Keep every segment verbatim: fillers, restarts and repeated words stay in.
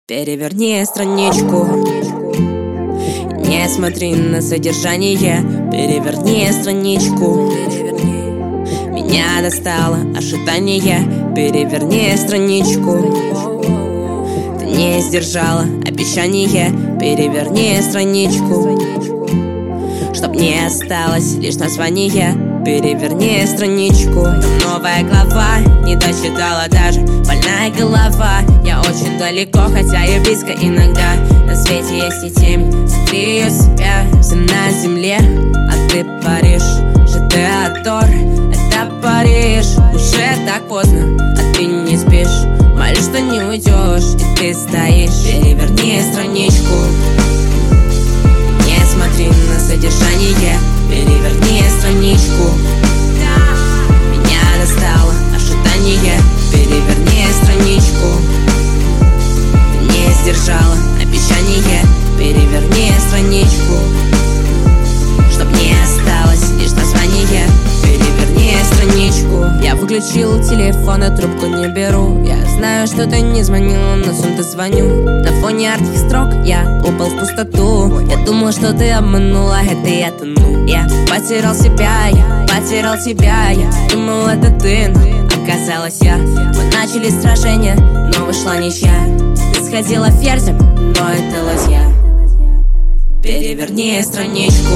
Переверни страничку, не смотри на содержание. Переверни страничку, меня достало ожидание. Переверни страничку, ты не сдержала обещание. Переверни страничку, чтоб не осталось лишь название. Переверни страничку, там новая глава, не дочитала даже, больная голова. Я очень далеко, хотя и близко иногда. На свете есть и тень, смотри ее себя. Все на земле, а ты Париж. ЖД-Атор, это Париж. Уже так поздно, а ты не спишь. Молюсь, что не уйдешь, и ты стоишь. Переверни страничку, не смотри на содержание. Переверни страничку, меня достало ожидание. Переверни страничку, ты не сдержала обещание. Переверни страничку, чтоб не осталось лишь название. Переверни страничку. Я выключил телефон, а трубку не беру. Я знаю, что ты не звонила, но снова звоню. На фоне артких строк я упал в пустоту. Я думал, что ты обманула, это я тону. Я потерял себя, я потерял тебя. Я думал, это ты, но оказалась я. Мы начали сражение, но вышла ничья. Ты сходила ферзем, но это ладья. Переверни страничку,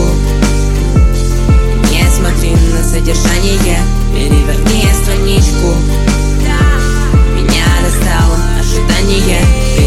не смотри на содержание. Переверни страничку, меня достало ожидание.